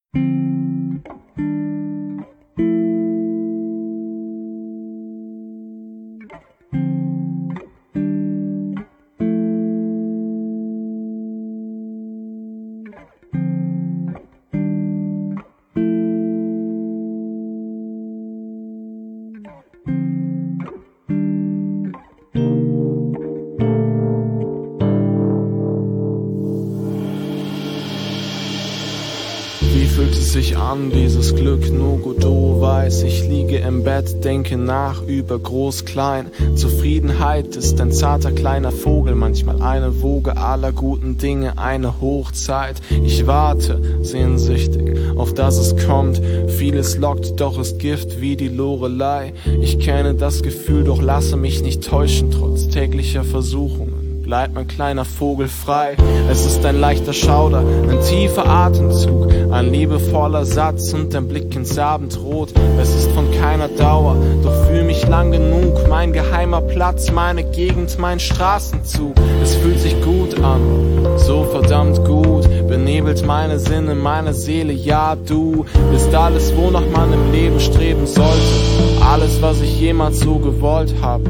Wie fühlt es sich an, dieses Glück? Nur Godot weiß, ich liege im Bett, denke nach über groß, klein. Zufriedenheit ist ein zarter kleiner Vogel, manchmal eine Woge aller guten Dinge, eine Hochzeit. Ich warte sehnsüchtig, auf dass es kommt. Vieles lockt, doch ist Gift wie die Lorelei. Ich kenne das Gefühl, doch lasse mich nicht täuschen, trotz täglicher Versuchungen. Bleibt mein kleiner Vogel frei. Es ist ein leichter Schauder, ein tiefer Atemzug, ein liebevoller Satz und ein Blick ins Abendrot. Es ist von keiner Dauer, doch fühl mich lang genug. Mein geheimer Platz, meine Gegend, mein Straßenzug. Es fühlt sich gut an, so verdammt gut. Benebelt meine Sinne, meine Seele, ja du bist alles, wonach man im Leben streben sollte. Alles, was ich jemals so gewollt habe.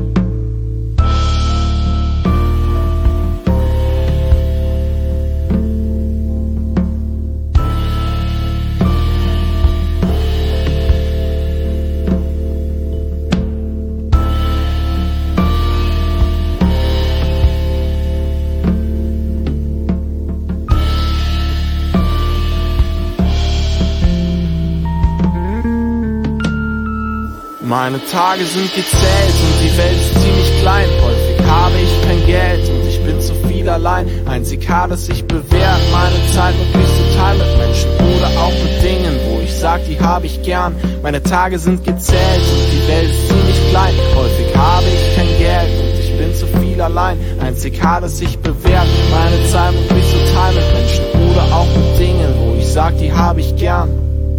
Meine Tage sind gezählt und die Welt ist ziemlich klein. Häufig habe ich kein Geld und ich bin zu viel allein. Einzig hat es sich bewährt, meine Zeit möglichst zu teilen mit Menschen oder auch mit Dingen, wo ich sag, die habe ich gern. Meine Tage sind gezählt und die Welt ist ziemlich klein. Häufig habe ich kein Geld und ich bin zu viel allein. Einzig hat es sich bewährt, meine Zeit möglichst zu teilen mit Menschen oder auch mit Dingen, wo ich sag, die habe ich gern.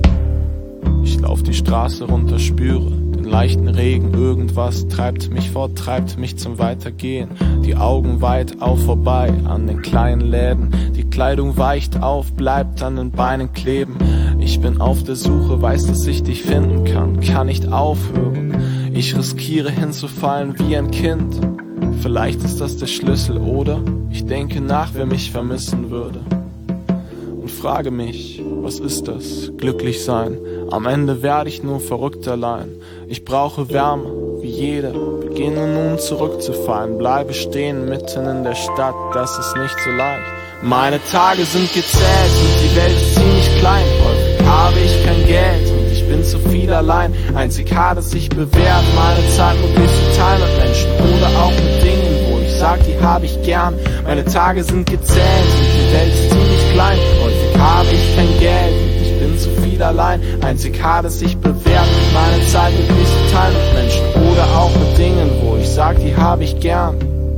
Ich lauf die Straße runter, spüre leichten Regen, irgendwas treibt mich fort, treibt mich zum Weitergehen. Die Augen weit auf vorbei an den kleinen Läden. Die Kleidung weicht auf, bleibt an den Beinen kleben. Ich bin auf der Suche, weiß, dass ich dich finden kann nicht aufhören. Ich riskiere hinzufallen wie ein Kind. Vielleicht ist das der Schlüssel, oder? Ich denke nach, wer mich vermissen würde. Und frage mich, was ist das? Glücklich sein. Am Ende werde ich nur verrückt allein. Ich brauche Wärme, wie jeder. Beginne nun zurückzufallen. Bleibe stehen mitten in der Stadt, das ist nicht so leicht. Meine Tage sind gezählt und die Welt ist ziemlich klein. Häufig habe ich kein Geld und ich bin zu viel allein. Einzig hat es sich bewährt, meine Zeit möglichst zu teilen mit Menschen oder auch mit Dingen, wo ich sag, die habe ich gern. Meine Tage sind gezählt und die Welt ist ziemlich klein. Häufig habe ich kein Geld und ich bin zu viel allein. Einzig hat es sich bewährt, meine Zeit möglichst zu teilen mit Menschen oder auch mit Dingen, wo ich sag, die habe ich gern.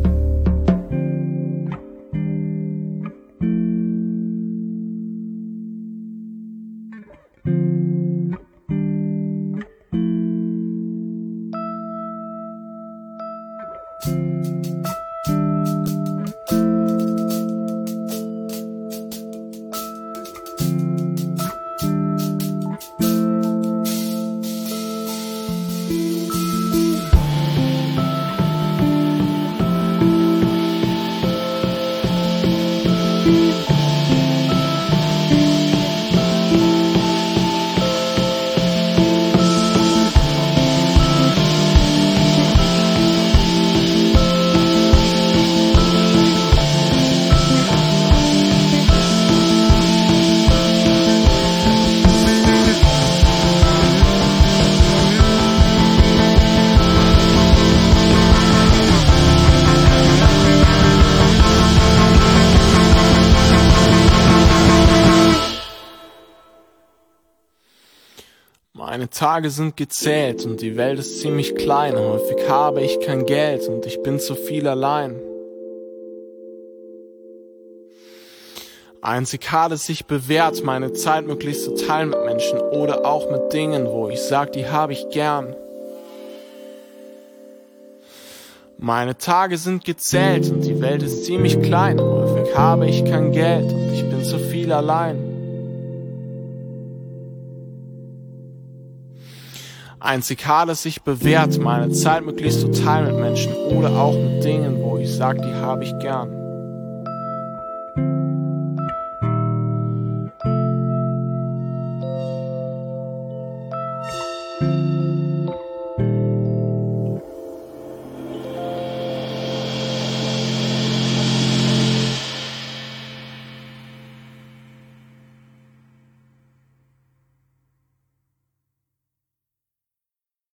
Meine Tage sind gezählt und die Welt ist ziemlich klein. Häufig habe ich kein Geld und ich bin zu viel allein. Einzig hat es sich bewährt, meine Zeit möglichst zu teilen mit Menschen oder auch mit Dingen, wo ich sag, die habe ich gern. Meine Tage sind gezählt und die Welt ist ziemlich klein. Häufig habe ich kein Geld und ich bin zu viel allein. Einzig hart, dass sich bewährt, meine Zeit möglichst total mit Menschen oder auch mit Dingen, wo ich sag, die hab ich gern.